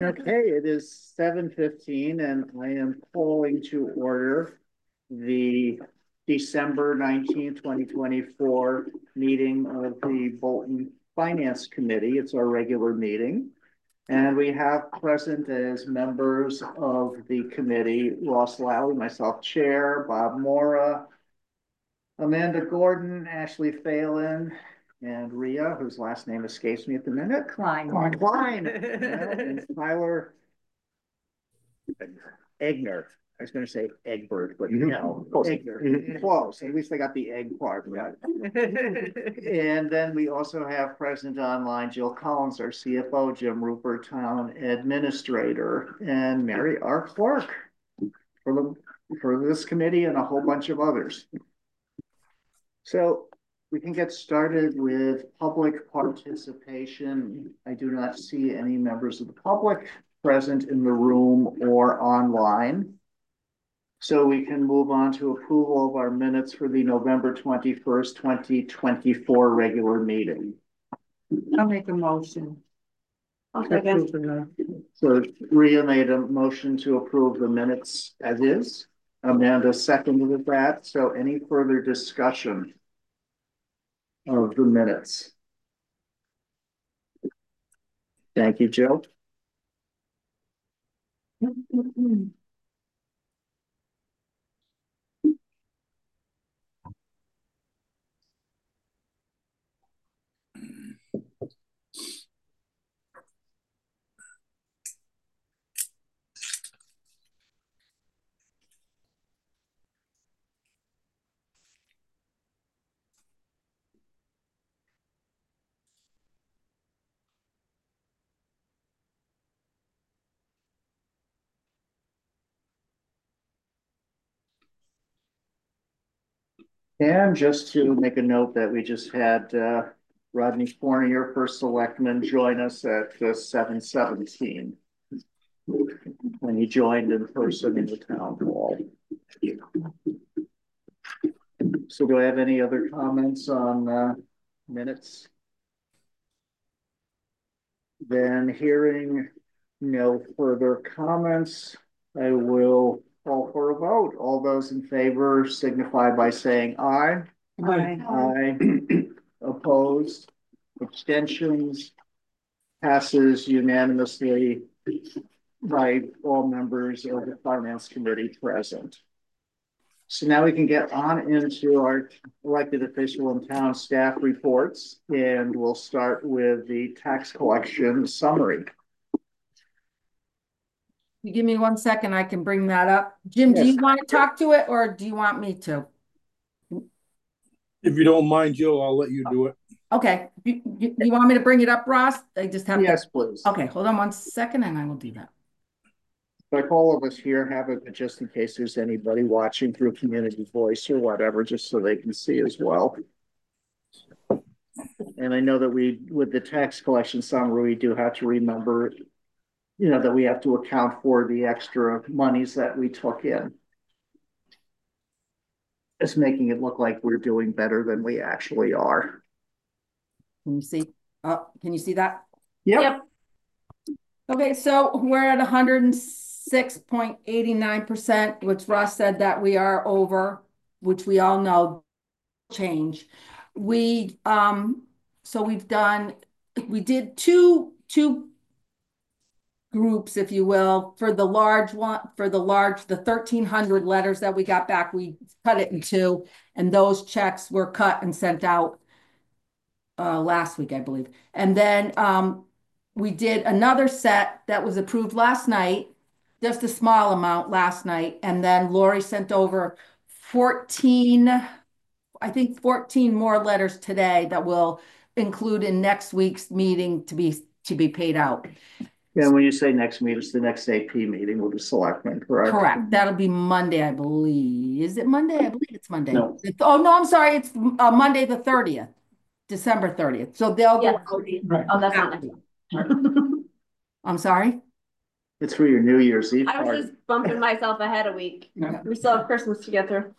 Okay, it is 7:15 and I am calling to order the December 19th, 2024 meeting of the Bolton Finance Committee. It's our regular meeting. And we have present as members of the committee, Ross Lally, myself, Chair, Bob Mora, Amanda Gordon, Ashley Phelan, and Rhea, whose last name escapes me at the minute. Klein. Klein. And Tyler Egner. I was going to say Egbert, but no, Egner. Close. At least I got the egg part right. And then we also have present online Jill Collins, our CFO, Jim Rupert, Town Administrator, and Mary R. Clark for this committee and a whole bunch of others. So we can get started with public participation. I do not see any members of the public present in the room or online. So we can move on to approval of our minutes for the November 21st, 2024 regular meeting. I'll make a motion. So Rhea made a motion to approve the minutes as is. Amanda seconded that. So any further discussion of the minutes? Thank you, Jill. And just to make a note that we just had Rodney Fournier, first selectman, join us at 7:17 when he joined in person in the town hall. So do I have any other comments on minutes? Then hearing no further comments, I will call for a vote. All those in favor signify by saying aye. Aye. Aye. Opposed? Abstentions? Passes unanimously by all members of the Finance Committee present. So now we can get on into our elected official and town staff reports, and we'll start with the tax collection summary. You give me 1 second, I can bring that up. Jim, Yes. do you want to talk to it or do you want me to? If you don't mind, Jill, I'll let you do it. Okay. You want me to bring it up, Ross? I just have Yes, please. Okay, hold on 1 second and I will do that. Like all of us here have it, but just in case there's anybody watching through Community Voice or whatever, just so they can see as well. And I know that with the tax collection summary, we do have to remember, that we have to account for the extra monies that we took in. It's making it look like we're doing better than we actually are. Can you see? Can you see that? Yep. Okay, so we're at 106.89%, which Ross said that we are over, which we all know change. So we did two groups, if you will, for the large one, the 1,300 letters that we got back, we cut it in two, and those checks were cut and sent out last week, I believe. And then we did another set that was approved last night, just a small amount last night. And then Lori sent over 14 more letters today that will include in next week's meeting to be paid out. Yeah, when you say next meeting, it's the next AP meeting with the selectmen, correct? Correct. That'll be Monday, I believe. Is it Monday? I believe it's Monday. No. Oh, no, I'm sorry. It's Monday the 30th, December 30th. So they'll go out. Right. Oh, that's not next. I'm sorry? It's for your New Year's Eve I was just bumping myself ahead a week. Yeah. We still have Christmas to get through.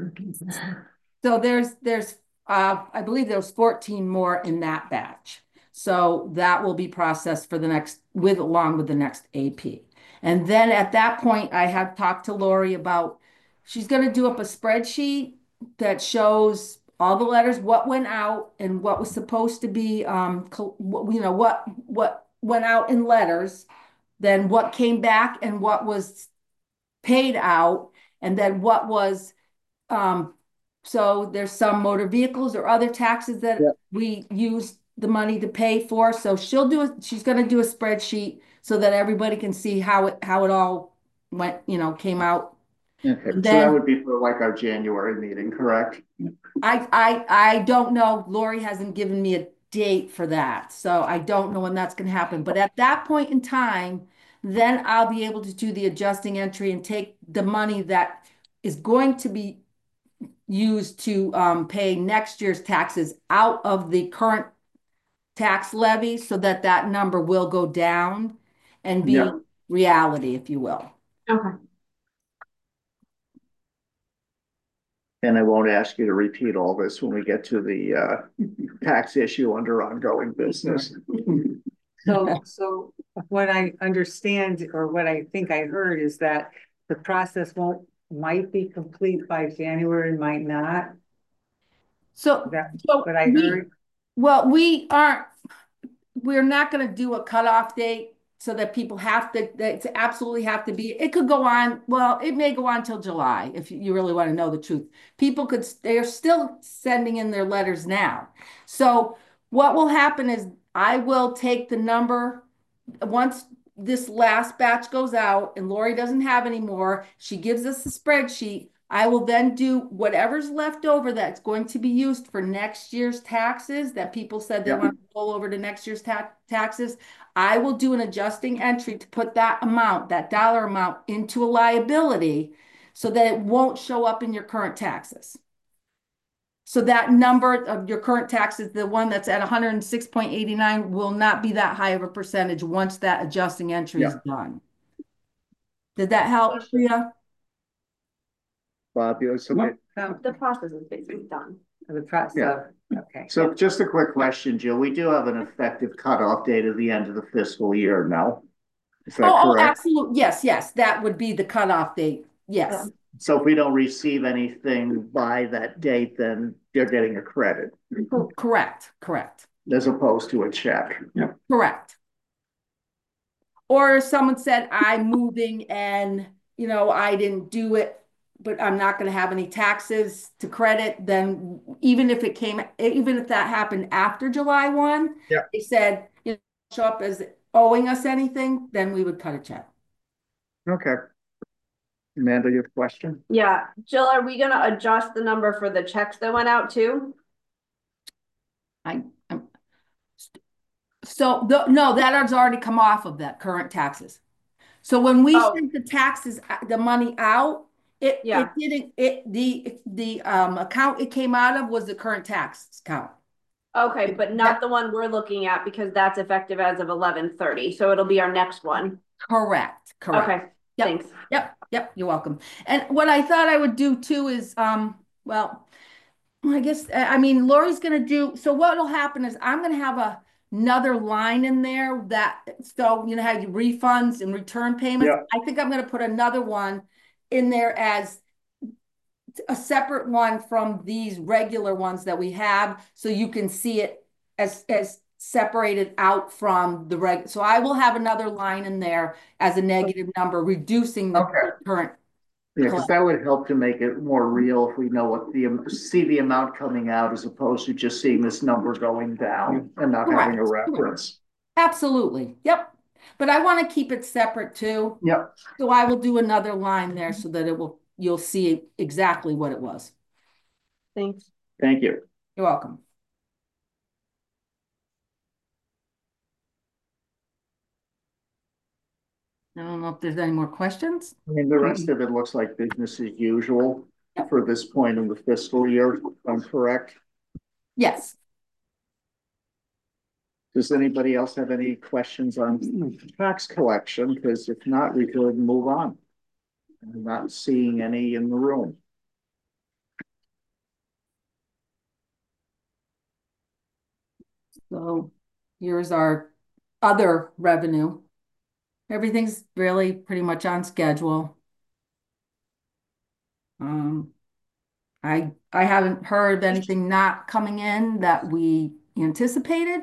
So there's I believe there's 14 more in that batch. So that will be processed for the next, along with the next AP. And then at that point, I have talked to Lori about, she's gonna do up a spreadsheet that shows all the letters, what went out and what was supposed to be, what went out in letters, then what came back and what was paid out, and then what was, so there's some motor vehicles or other taxes that Yep. we use the money to pay for. So she's gonna do a spreadsheet so that everybody can see how it all went, came out. Okay, so Then- that would be for like our January meeting, correct? I don't know. Lori hasn't given me a date for that, so I don't know when that's gonna happen. But at that point in time, then I'll be able to do the adjusting entry and take the money that is going to be used to pay next year's taxes out of the current tax levy so that that number will go down and be Yeah. reality, if you will. Okay. And I won't ask you to repeat all this when we get to the tax issue under ongoing business. So what I understand, or what I think I heard, is that the process might be complete by January, might not. So, That's so what I we- heard. well, we're not gonna do a cutoff date so that people have to, that absolutely have to be, it could go on, well, it may go on till July, if you really want to know the truth. They're still sending in their letters now. So what will happen is I will take the number, once this last batch goes out and Lori doesn't have any more, she gives us a spreadsheet. I will then do whatever's left over that's going to be used for next year's taxes that people said they Yeah. want to roll over to next year's taxes. I will do an adjusting entry to put that amount, that dollar amount, into a liability so that it won't show up in your current taxes. So that number of your current taxes, the one that's at 106.89, will not be that high of a percentage once that adjusting entry is done. Did that help, Priya? Bob, you have something? The process is basically done. The process, Yeah. okay. So just a quick question, Jill. We do have an effective cutoff date at the end of the fiscal year now. Is that Oh, correct? absolutely. Yes, that would be the cutoff date. Yes, So if we don't receive anything by that date, then they're getting a credit correct. as opposed to a check. Yeah. Correct. Or someone said, I'm moving and, I didn't do it, but I'm not going to have any taxes to credit. Then even if that happened after July 1, Yeah. they said, show up as owing us anything, then we would cut a check. Okay. Amanda, you have a question? Yeah, Jill, are we gonna adjust the number for the checks that went out too? No, that has already come off of that current taxes. So when we Oh. sent the taxes, the money out, Yeah. the account it came out of was the current tax account. Okay, but not the one we're looking at because that's effective as of 11/30, so it'll be our next one. Correct. Okay, Yep. thanks. Yep, you're welcome. And what I thought I would do too is, well, I guess, I mean, Lori's gonna do, so what'll happen is I'm gonna have another line in there that, so, how you refunds and return payments. Yeah. I think I'm gonna put another one in there as a separate one from these regular ones that we have, so you can see it as separated out from the reg. So I will have another line in there as a negative number, reducing the Okay. current. Yeah, because that would help to make it more real if we know what see the amount coming out as opposed to just seeing this number going down and not having a Correct. reference. Absolutely. Yep. But I want to keep it separate too. Yep. So I will do another line there so that you'll see exactly what it was. Thanks. Thank you. You're welcome. I don't know if there's any more questions. I mean, the rest of it looks like business as usual for this point in the fiscal year, if I'm correct. Yes. Does anybody else have any questions on tax collection? Because if not, we could move on. I'm not seeing any in the room. So Here's our other revenue. Everything's really pretty much on schedule. I haven't heard of anything not coming in that we anticipated.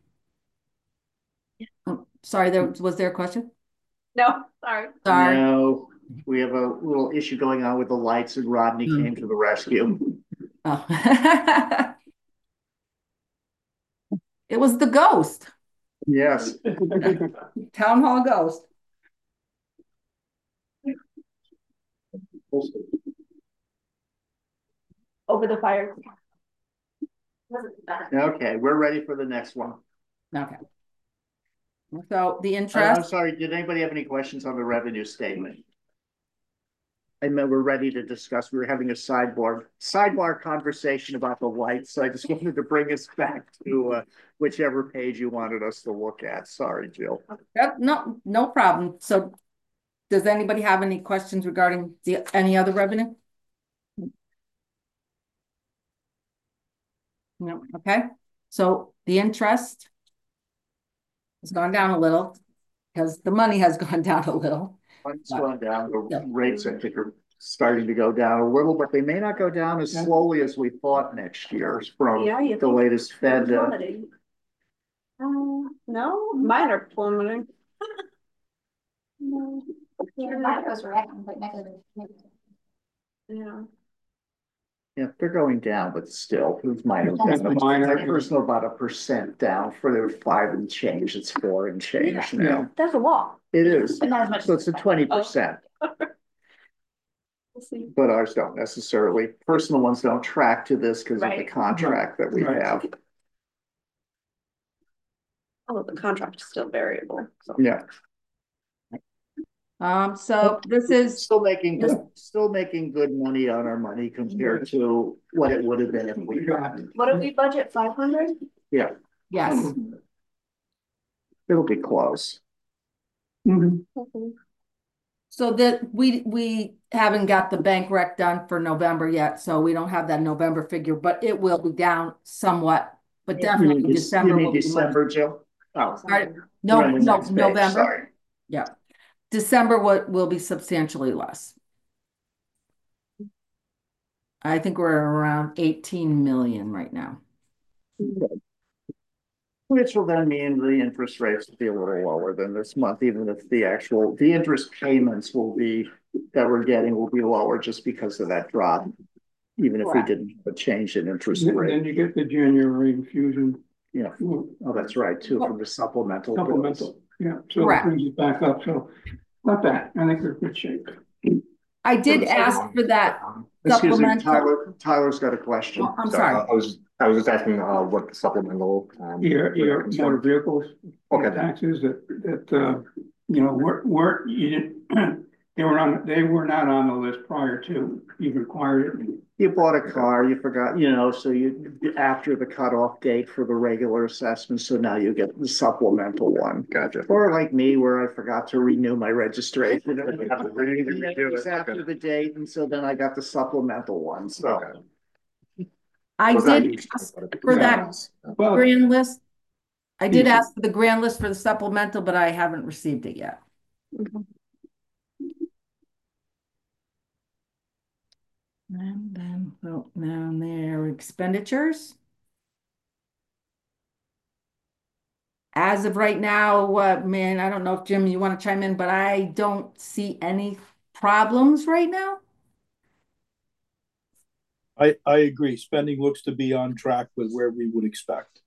Oh, sorry, was there a question? No, sorry. Sorry. No, we have a little issue going on with the lights and Rodney came to the rescue. Oh. It was the ghost, Yes. town hall ghost. Over the fire. Okay, we're ready for the next one. Okay. So the I'm interest, sorry, did anybody have any questions on the revenue statement? I meant we're ready to discuss, we were having a sidebar conversation about the lights, so I just wanted to bring us back to whichever page you wanted us to look at. Sorry, Jill. yep, no problem. So does anybody have any questions regarding any other revenue? No, okay. So the interest has gone down a little because the money has gone down a little. It's gone down, the Yep. rates I think are starting to go down a little, but they may not go down as slowly as we thought next year from Yeah, you the think latest Fed. Plummeting. No, mine are plummeting. No. Yeah. Yeah, they're going down, but still, who's minor? That's minor. My personal about 1% down for their 5 and change, it's 4 and change now. That's a lot. It is, But not as much. so it's a 20%, We'll see. but ours don't necessarily. Personal ones don't track to this because of the Right. contract that we Right. have. Oh, the contract is still variable, so. Yeah, So this is, still making good money on our money compared to what it would have been if we got. What did we budget, 500? Yeah, yes, it'll be close. so that we haven't got the bank rec done for November yet, so we don't have that November figure, but it will be down somewhat, but definitely December You will mean be much. December, Jill? Oh. Sorry. We're on the No, next page, November, sorry. yeah. December will be substantially less. I think we're around 18 million right now. Which will then mean the interest rates will be a little lower than this month, even if the interest payments that we're getting will be lower just because of that drop. Even if we Correct. didn't have a change in interest Then rate. you get the January infusion. Yeah, oh, that's right, too, from the supplemental. bills. Supplemental, yeah, so it Correct. brings it back up, so not bad, I think we're in good shape. I did ask for that Excuse me, supplemental. Tyler's got a question. Oh, I'm sorry. I was just asking, what the supplemental. Your motor vehicles. Okay. Taxes that, you know, weren't, you didn't, they were not on the list prior to you required it. You bought a car, you forgot, so after the cutoff date for the regular assessment, so now you get the supplemental one. Gotcha. Or like me, where I forgot to renew my registration. Redo It was it, after okay. the date, and so then I got the supplemental one, so. Okay. I Was that did used ask to- for that Well, grand list. I did Easy. ask for the grand list for the supplemental, but I haven't received it yet. And then, down there, expenditures. As of right now, man, I don't know if Jim, you want to chime in, but I don't see any problems right now. I agree, spending looks to be on track with where we would expect.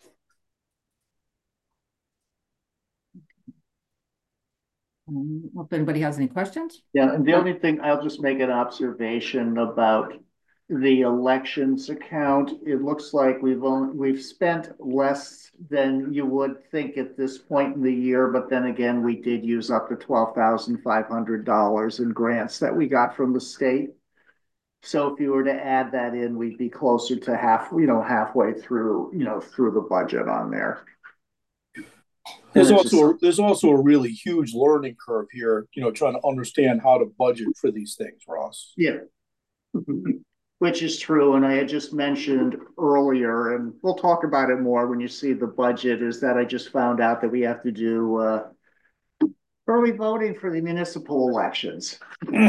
If anybody has any questions? Yeah, and the only thing, I'll just make an observation about the elections account. It looks like we've spent less than you would think at this point in the year, but then again, we did use up to $12,500 in grants that we got from the state. So if you were to add that in, we'd be closer to halfway through, through the budget on there. There's also a really huge learning curve here, trying to understand how to budget for these things, Ross. Yeah. Which is true, and I had just mentioned earlier, and we'll talk about it more when you see the budget, is that I just found out that we have to do early voting for the municipal elections.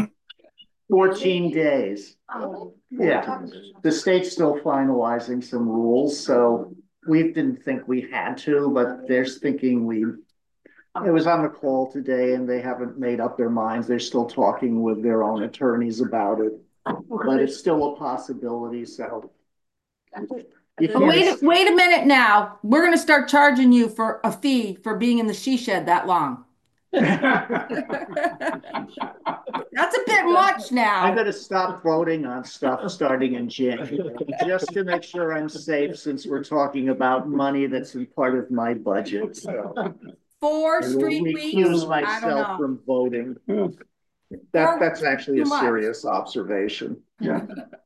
14 days. Yeah, the state's still finalizing some rules, so we didn't think we had to, but they're thinking we. It was on the call today and they haven't made up their minds. They're still talking with their own attorneys about it, but it's still a possibility, so. You Oh, can't- wait a minute now. We're gonna start charging you for a fee for being in the she shed that long. That's a bit much I'm now. gonna stop voting on stuff starting in January, just to make sure I'm safe, since we're talking about money that's in part of my budget, so. 4 I will straight weeks? recuse I don't myself know. from voting. Yeah. That's actually Too a much. serious observation. Yeah.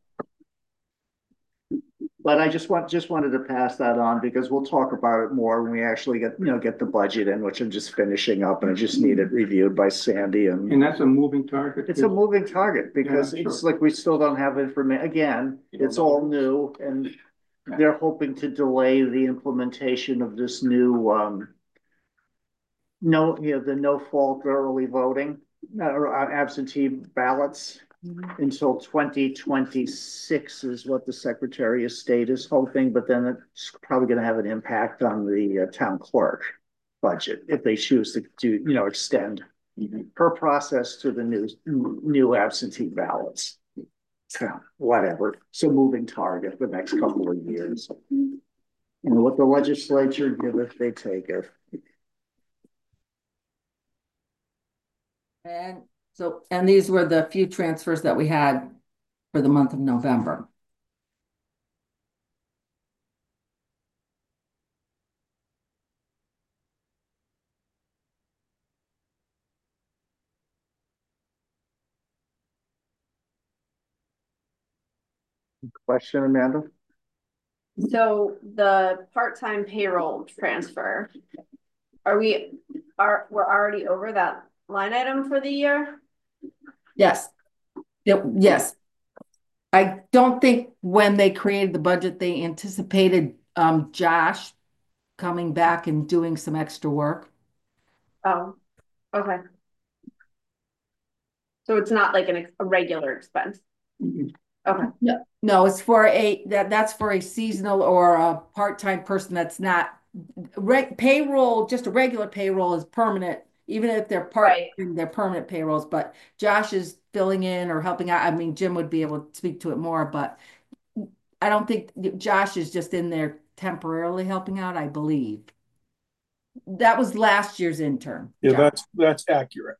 But I just wanted to pass that on because we'll talk about it more when we actually get the budget in, which I'm just finishing up, and I just need it reviewed by Sandy, and And that's a moving target. it's a moving target because Yeah, it's sure. like we still don't have information. Again, it's all new, and they're hoping to delay the implementation of this new the no fault early voting or absentee ballots until 2026 is what the Secretary of State is hoping, but then it's probably going to have an impact on the town clerk budget if they choose to do, extend her process to the new absentee ballots. So whatever. So moving target the next couple of years. What the legislature giveth, they taketh. And these were the few transfers that we had for the month of November. Question, Amanda? So the part-time payroll transfer, we're already over that line item for the year? Yes. Yes. I don't think when they created the budget, they anticipated Josh coming back and doing some extra work. Oh, okay. So it's not like a regular expense? Okay, No, it's for that's for a seasonal or a part-time person that's not payroll, just a regular payroll is permanent, even if they're they're permanent payrolls, but Josh is filling in or helping out. I mean, Jim would be able to speak to it more, but I don't think Josh is just in there temporarily helping out, I believe. That was last year's intern. Yeah, Josh. that's accurate.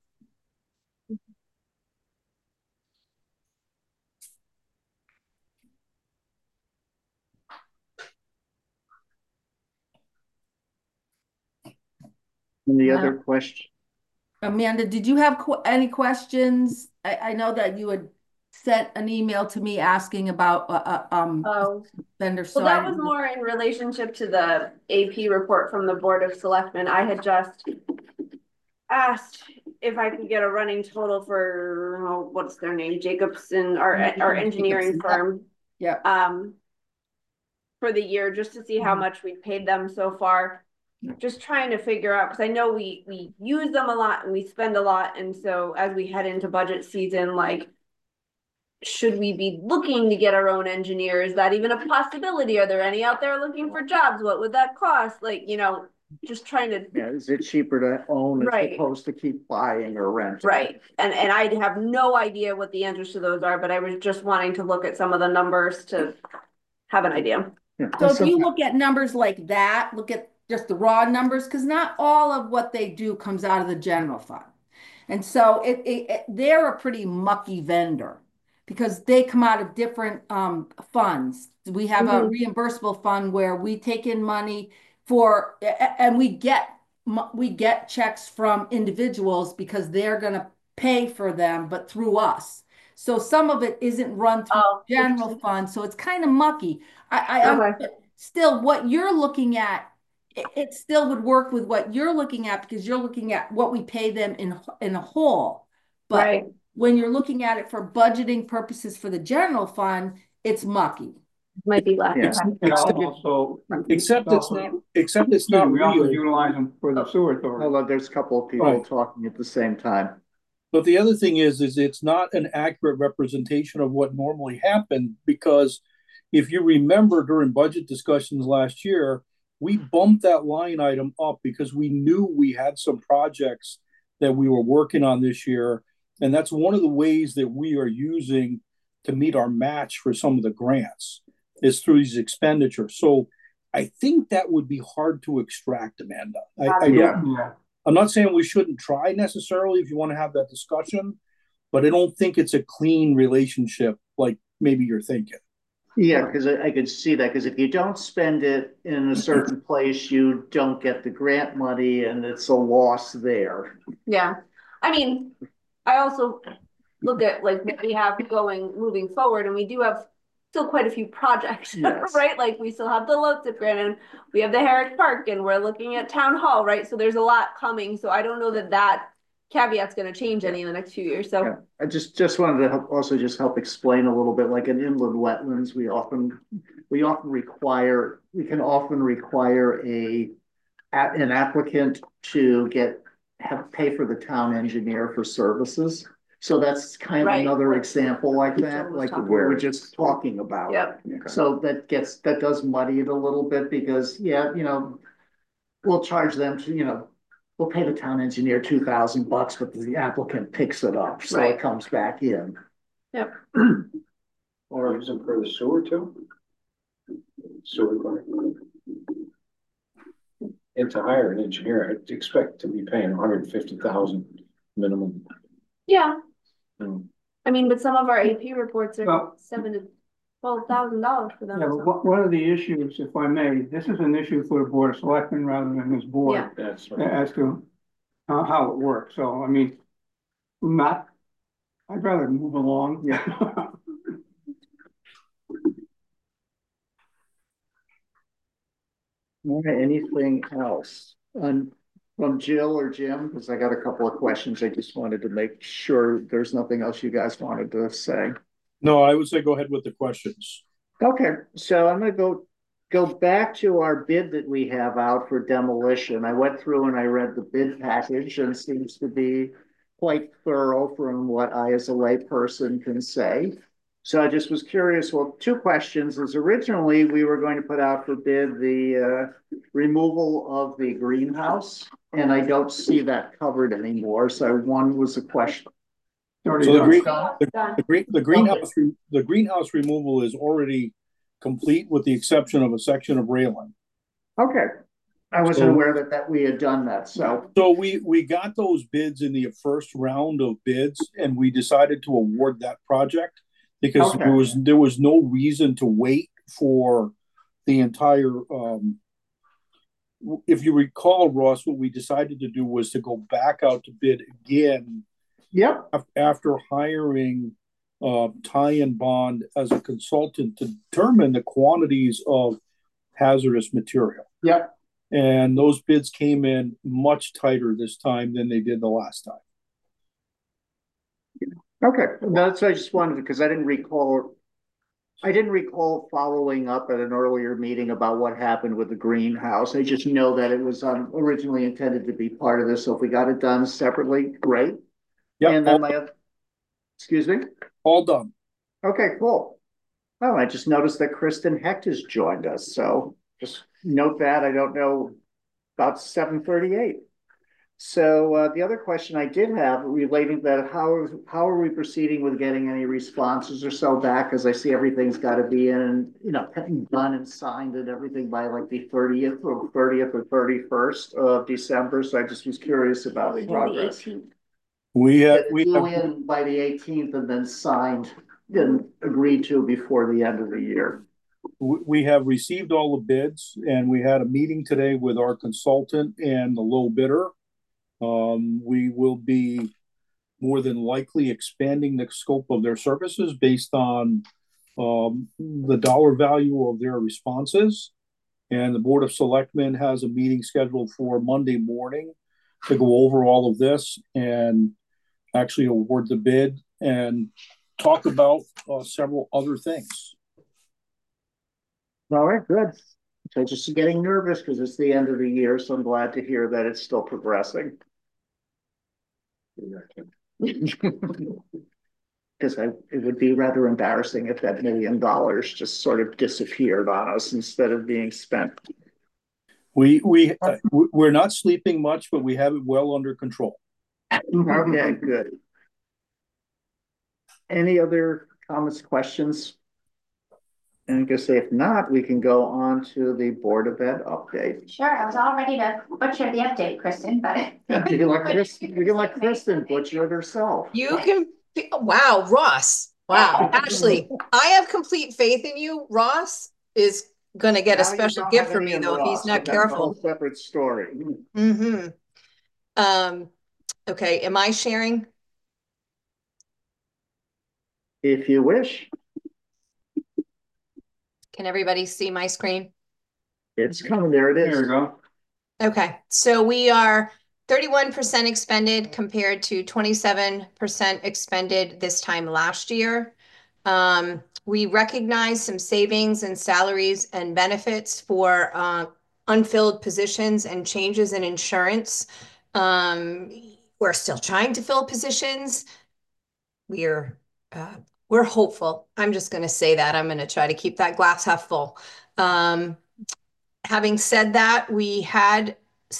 Any other question? Amanda, did you have any questions? I know that you had sent an email to me asking about vendor. Well, that was more in relationship to the AP report from the Board of Selectmen. I had just asked if I could get a running total for, what's their name? Jacobson, our engineering firm. Yeah. For the year, just to see how much we paid them so far. Just trying to figure out, because I know we use them a lot and we spend a lot. And so as we head into budget season, like, should we be looking to get our own engineer? Is that even a possibility? Are there any out there looking for jobs? What would that cost? Like, just trying to. Yeah, is it cheaper to own as opposed to keep buying or renting? Right. And I have no idea what the answers to those are, but I was just wanting to look at some of the numbers to have an idea. Yeah. So if you look at numbers like that, look at just the raw numbers, because not all of what they do comes out of the general fund. And so they're a pretty mucky vendor because they come out of different funds. We have a reimbursable fund where we take in money for, and we get checks from individuals because they're going to pay for them, but through us. So some of it isn't run through the general fund. So it's kind of mucky. Still, what you're looking at, it still would work with what you're looking at because you're looking at what we pay them in a whole. But when you're looking at it for budgeting purposes for the general fund, it's mucky. Might be left. Yeah. And also. Except it's not, except it's not We also real. utilize them for the sewer authority. Hold on, there's a couple of people Right. talking at the same time. But the other thing is it's not an accurate representation of what normally happened, because if you remember during budget discussions last year, we bumped that line item up because we knew we had some projects that we were working on this year. And that's one of the ways that we are using to meet our match for some of the grants is through these expenditures. So I think that would be hard to extract, Amanda. Yeah. Yeah. I'm not saying we shouldn't try necessarily if you want to have that discussion, but I don't think it's a clean relationship like maybe you're thinking. Yeah, because I could see that, because if you don't spend it in a certain place, you don't get the grant money and it's a loss there. Yeah, I mean, I also look at like what we have moving forward, and we do have still quite a few projects, Yes. right? Like we still have the LoTIP grant, and we have the Herrick Park, and we're looking at Town Hall, right? So there's a lot coming. So I don't know that caveat's going to change any in the next few years. So Yeah. I just wanted to also just help explain a little bit, like in inland wetlands, we can often require an applicant to pay for the town engineer for services. So that's kind of Right. another example like that, Joel was like talking we were about. just talking about. Yep. So that does muddy it a little bit because, yeah, we'll charge them to, we'll pay the town engineer $2,000, but the applicant picks it up, so Right. it comes back in. Yep. Or use them for the sewer too? Sewer part. And to hire an engineer, I'd expect to be paying 150,000 minimum. yeah, Mm. I mean, but some of our AP reports are Well- $7,000 to $12,000 for them. Yeah, so. but one of the issues, if I may, this is an issue for the Board of Selectmen rather than this board. Yeah. That's right. As to how it works. So, I mean, I'd rather move along. Yeah. All right, anything else from Jill or Jim? Because I got a couple of questions. I just wanted to make sure there's nothing else you guys wanted to say. No, I would say go ahead with the questions. Okay, so I'm gonna go back to our bid that we have out for demolition. I went through and I read the bid package and it seems to be quite thorough from what I as a layperson can say. So I just was curious, well, two questions is originally we were going to put out for bid the removal of the greenhouse, and I don't see that covered anymore. So one was a question. Already So the done. the greenhouse removal is already complete with the exception of a section of railing. Okay, I wasn't So- aware that we had done that, so. So we got those bids in the first round of bids and we decided to award that project because Okay. there was no reason to wait for the entire if you recall, Ross, what we decided to do was to go back out to bid again Yep, after hiring Ty and Bond as a consultant to determine the quantities of hazardous material. yep. And those bids came in much tighter this time than they did the last time. Okay, that's what I just wanted, because I didn't recall following up at an earlier meeting about what happened with the greenhouse. I just know that it was originally intended to be part of this, so if we got it done separately, great. Yeah, And then excuse me? all done. Okay, cool. Oh, I just noticed that Kristen Hecht has joined us, so just note that. I don't know, about 7:38. So the other question I did have relating to that, how are we proceeding with getting any responses or so back? As I see everything's got to be in, done and signed and everything by like the 30th or 31st of December. So I just was curious about We do the progress. 18th. We Get have, it we due have, in by the 18th and then signed and agreed to before the end of the year. we have received all the bids and we had a meeting today with our consultant and the low bidder. We will be more than likely expanding the scope of their services based on the dollar value of their responses. And the Board of Selectmen has a meeting scheduled for Monday morning to go over all of this and actually award the bid and talk about several other things. All right, good. So just getting nervous because it's the end of the year, so I'm glad to hear that it's still progressing. Because it would be rather embarrassing if that $1 million just sort of disappeared on us instead of being spent. We're not sleeping much, but we have it well under control. Okay, good. Any other comments, questions? And I guess if not, we can go on to the Board of Ed update. Sure, I was all ready to butcher the update, Kristen, but. You can let Kristen butcher it herself. You can, wow, Ross. Wow, Ashley, I have complete faith in you. Ross is gonna get a special gift for me though if he's not careful. Separate story. Mm-hmm. Okay, am I sharing? If you wish. Can everybody see my screen? It's coming, there it is. There we go. Okay, so we are 31% expended compared to 27% expended this time last year. We recognize some savings in salaries and benefits for unfilled positions and changes in insurance. We're still trying to fill positions. We're hopeful. I'm just going to say that. I'm going to try to keep that glass half full. Having said that, we have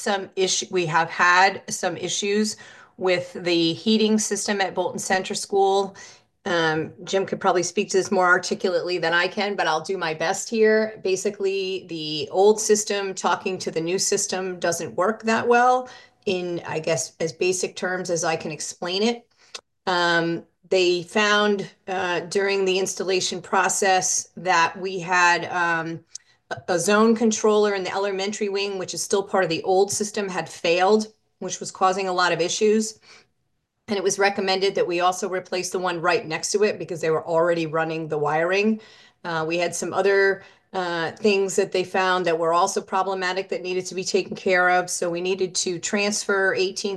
had some issues with the heating system at Bolton Center School. Jim could probably speak to this more articulately than I can, but I'll do my best here. Basically, the old system talking to the new system doesn't work that well in, I guess, as basic terms as I can explain it. They found during the installation process that we had a zone controller in the elementary wing, which is still part of the old system, had failed, which was causing a lot of issues. And it was recommended that we also replace the one right next to it because they were already running the wiring. We had some other things that they found that were also problematic that needed to be taken care of. So we needed to transfer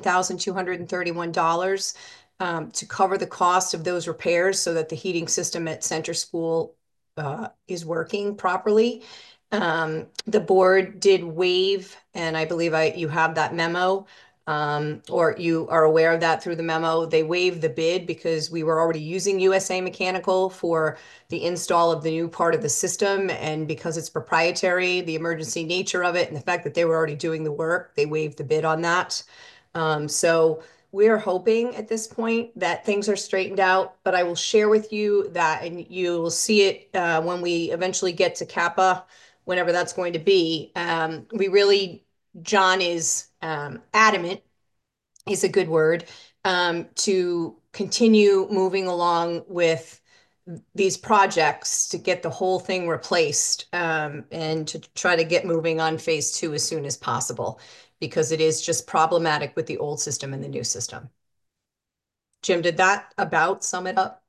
$18,231 to cover the cost of those repairs so that the heating system at Center School is working properly. The board did waive, and I believe you have that memo, or you are aware of that through the memo. They waived the bid because we were already using USA Mechanical for the install of the new part of the system. And because it's proprietary, the emergency nature of it, and the fact that they were already doing the work, they waived the bid on that. So we're hoping at this point that things are straightened out, but I will share with you that, and you will see it when we eventually get to Kappa, whenever that's going to be. John is adamant, is a good word, to continue moving along with these projects to get the whole thing replaced, and to try to get moving on phase 2 as soon as possible, because it is just problematic with the old system and the new system. Jim, did that about sum it up?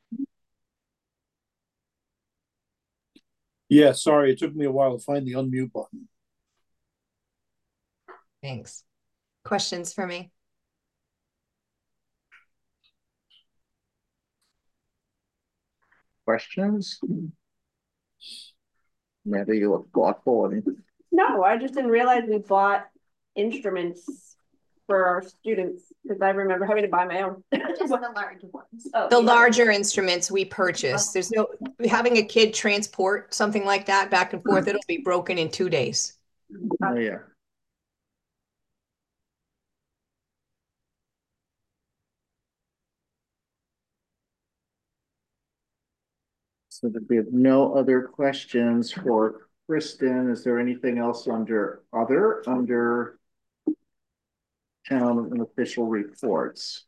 Yeah, sorry, it took me a while to find the unmute button. Thanks. Questions for me? Questions? Maybe you look thoughtful. No, I just didn't realize we bought instruments for our students because I remember having to buy my own. Just the large ones. The larger instruments we purchase. There's no having a kid transport something like that back and forth. It'll be broken in 2 days. Oh, yeah. So that we have no other questions for Kristen. Is there anything else under town and official reports?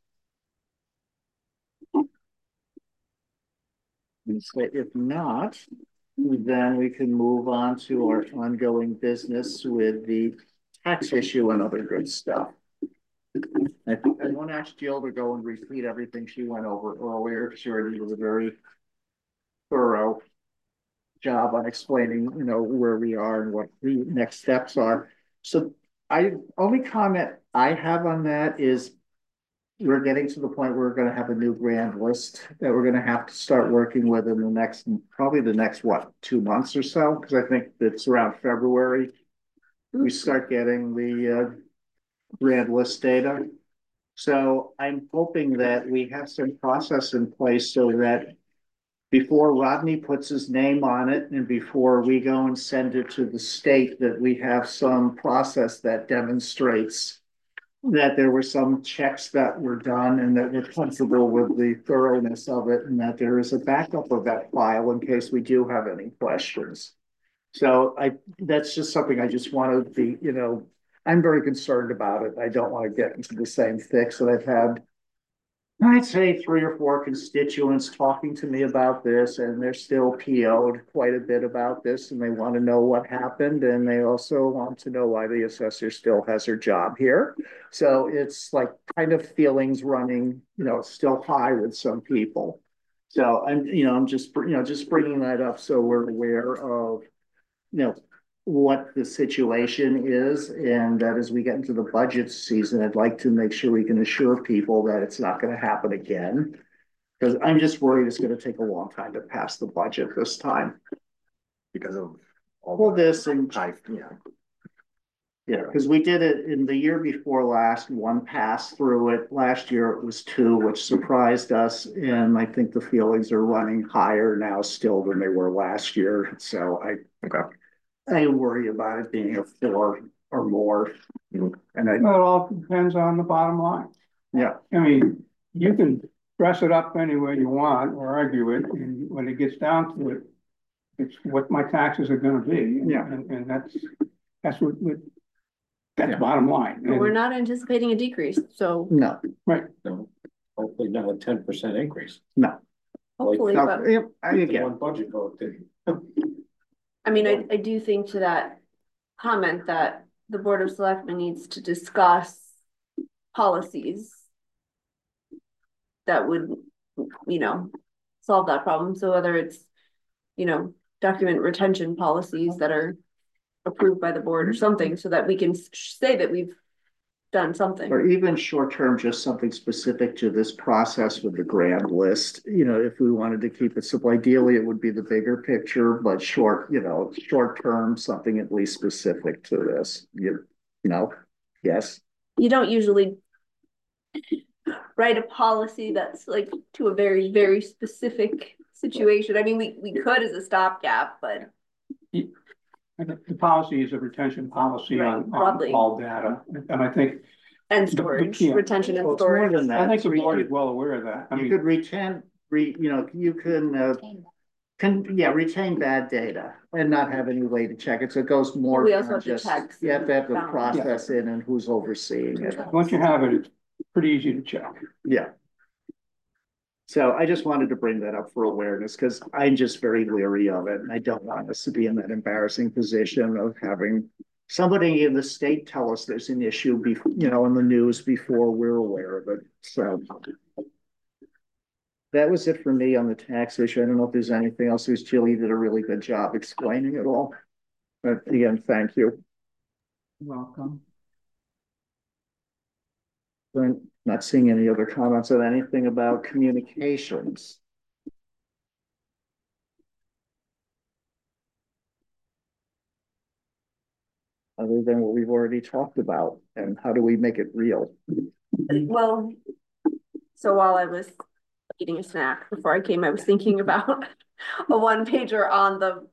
If not, then we can move on to our ongoing business with the tax issue and other good stuff. I think I want to ask Jill to go and repeat everything she went over earlier. She already did a very thorough job on explaining, where we are and what the next steps are. So only comment I have on that is we're getting to the point where we're gonna have a new grand list that we're gonna have to start working with in the next, probably the next, what, 2 months or so? Because I think it's around February. We start getting the grand list data. So I'm hoping that we have some process in place so that before Rodney puts his name on it and before we go and send it to the state, that we have some process that demonstrates that there were some checks that were done and that we're comfortable with the thoroughness of it, and that there is a backup of that file in case we do have any questions. So that's just something I just want to be, I'm very concerned about it. I don't want to get into the same fix that I've had. I'd say 3 or 4 constituents talking to me about this, and they're still PO'd quite a bit about this, and they want to know what happened, and they also want to know why the assessor still has her job here. So it's like kind of feelings running, still high with some people. So I'm just bringing that up so we're aware of, what the situation is, and that as we get into the budget season, I'd like to make sure we can assure people that it's not going to happen again. Because I'm just worried it's going to take a long time to pass the budget this time. Because of All this and yeah, because we did it in the year before last, 1 pass through it. Last year it was 2, which surprised us. And I think the feelings are running higher now still than they were last year. So I worry about it being a 4 or more. And Well, it all depends on the bottom line. yeah, I mean, you can dress it up any way you want or argue it, and when it gets down to it, it's what my taxes are gonna be. Yeah. And that's that's bottom line. But we're not anticipating a decrease, so no, No, hopefully not a 10% increase. no. hopefully, No, but yeah, The one budget vote did. I mean, I do think to that comment that the Board of Selectmen needs to discuss policies that would, solve that problem. So whether it's, document retention policies that are approved by the board or something, so that we can say that we've done something. Or even short term, just something specific to this process with the grand list. If we wanted to keep it simple, ideally it would be the bigger picture, but short term, something at least specific to this. Yes. You don't usually write a policy that's like to a very, very specific situation. I mean, we could as a stopgap, but The policy is a retention policy on broadly. all data, and I think. And storage, Yeah. retention and Well, it's more storage. than that. I think the board is well aware of that. I You mean, could retain retain bad data and not have any way to check it. So it goes more. We also than have to just, check you have to have the balance. process in and who's overseeing it. once you have it, it's pretty easy to check. Yeah. So I just wanted to bring that up for awareness because I'm just very leery of it. And I don't want us to be in that embarrassing position of having somebody in the state tell us there's an issue, in the news before we're aware of it. So that was it for me on the tax issue. I don't know if there's anything else. Jill, you did a really good job explaining it all. But again, thank you. Welcome. I'm not seeing any other comments on anything about communications. Other than what we've already talked about, and how do we make it real? Well, so while I was eating a snack before I came, I was thinking about a 1-pager on the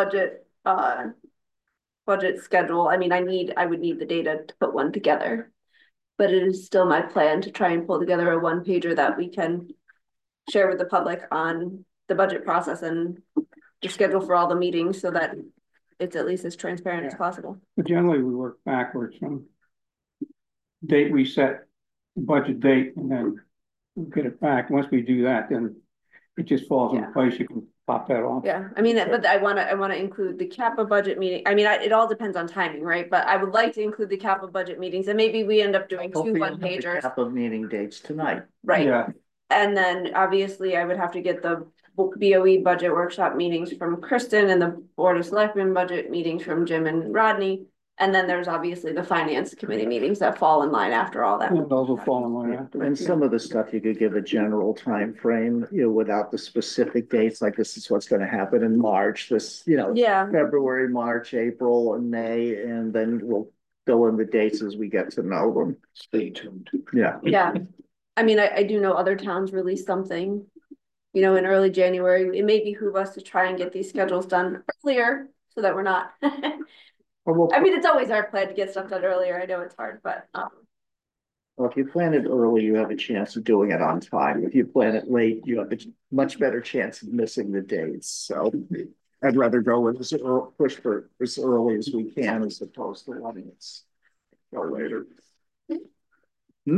budget schedule. I mean, I would need the data to put one together. But it is still my plan to try and pull together a 1-pager that we can share with the public on the budget process and the schedule for all the meetings so that it's at least as transparent as possible. But generally, we work backwards from date we set, budget date, and then we get it back. Once we do that, then it just falls into place. You can pop that off. Yeah, I mean, but I want to include the CAPA budget meeting. I mean, it all depends on timing, right? But I would like to include the CAPA budget meetings, and maybe we end up doing 2 Hopefully you'll have the 1-pagers. CAPA meeting dates tonight. Right. Yeah. And then obviously I would have to get the BOE budget workshop meetings from Kristen and the Board of Selectmen budget meetings from Jim and Rodney. And then there's obviously the finance committee meetings that fall in line after all that. And those will fall in line after. And some of the stuff you could give a general time frame, without the specific dates, like this is what's gonna happen in March, this, Yeah, February, March, April, and May, and then we'll fill in the dates as we get to know them. Stay tuned. Yeah. yeah. I mean, I do know other towns release something, in early January. It may behoove us to try and get these schedules done earlier so that we're not. I mean, it's always our plan to get stuff done earlier. I know it's hard, but Well, if you plan it early, you have a chance of doing it on time. If you plan it late, you have a much better chance of missing the dates. So I'd rather go with push for as early as we can as opposed to letting it go later. I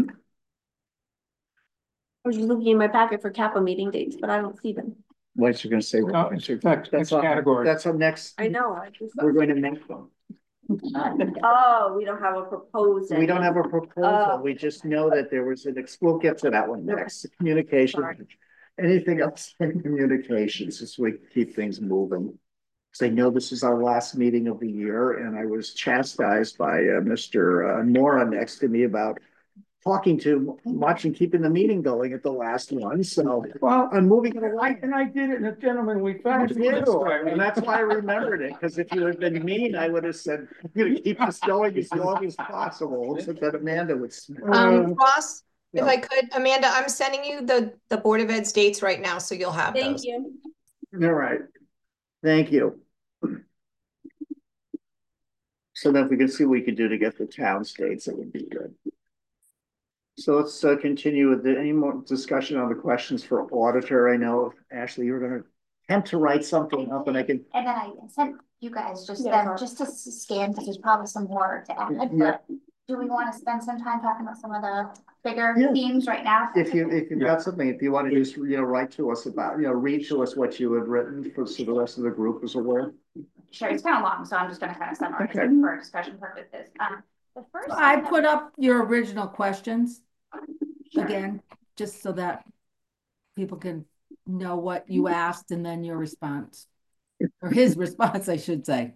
was just looking in my packet for CAPA meeting dates, but I don't see them. What you're gonna say? No, it's next category. That's our next. I know. We're going to make them. Oh, we don't have a proposed. We don't have a proposal. We just know that there was we'll get to that one next. Communication. Sorry. Anything else in communications as we keep things moving? Because I know this is our last meeting of the year, and I was chastised by Mr. Nora next to me about talking too much and keeping the meeting going at the last one. So, Well, I'm moving it along. and I did it in a gentlemanly fashion. And that's why I remembered it, because if you had been mean, I would have said, I'm gonna keep this going as long as possible, so that Amanda would. Ross, if yeah. I could, Amanda, I'm sending you the Board of Ed's dates right now, so you'll have Thank those. you. All right. Thank you. So then if we can see what we could do to get the town states, it would be good. So let's continue with any more discussion on the questions for auditor. I know, Ashley, you're gonna attempt to write something up and I can. And then I sent you guys just Yeah. just to scan, because there's probably some more to add, Yeah. but do we want to spend some time talking about some of the bigger Yeah. themes right now? If you've got something, if you want to just, write to us about, read to us what you had written so the rest of the group is aware. Sure, it's kind of long, so I'm just gonna kind of summarize Okay. it for discussion purposes. The first. I put up your original questions again, just so that people can know what you asked and then your response. Or his response, I should say.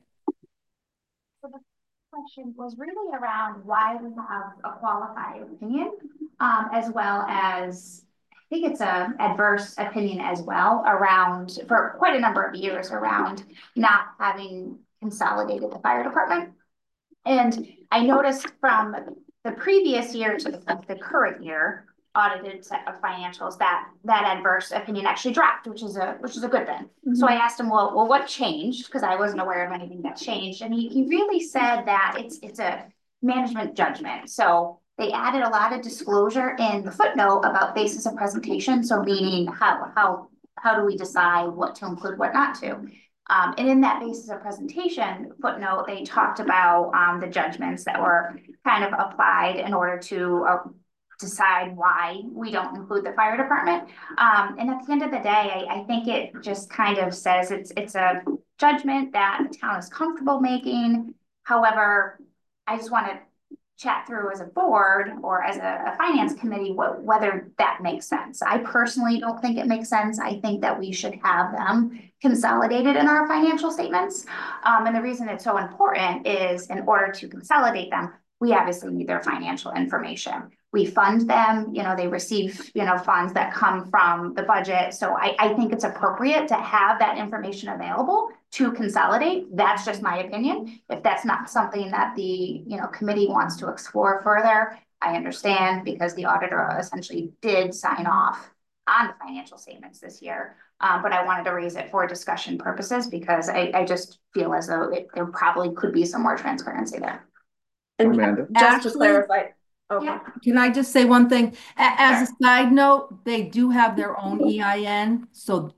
Question was really around why we have a qualified opinion, as well as, I think it's a adverse opinion as well, around, for quite a number of years, around not having consolidated the fire department. And I noticed from the previous year to the current year audited set of financials that adverse opinion actually dropped, which is a good thing. So I asked him, well, what changed? Because I wasn't aware of anything that changed. And he really said that it's a management judgment. So they added a lot of disclosure in the footnote about basis of presentation. So meaning how do we decide what to include, what not to? And in that basis of presentation footnote, they talked about the judgments that were kind of applied in order to decide why we don't include the fire department. And at the end of the day, I think it just kind of says it's a judgment that the town is comfortable making. However, I just want to chat through as a board or as a finance committee whether that makes sense. I personally don't think it makes sense. I think that we should have them consolidated in our financial statements. And the reason it's so important is in order to consolidate them, we obviously need their financial information. We fund them, they receive, funds that come from the budget. So I think it's appropriate to have that information available to consolidate. That's just my opinion. If that's not something that the, committee wants to explore further, I understand, because the auditor essentially did sign off on the financial statements this year. But I wanted to raise it for discussion purposes because I just feel as though there probably could be some more transparency there. And Amanda? just to Ashley? clarify, okay. Yeah. Can I just say one thing? As a side note, they do have their own EIN. So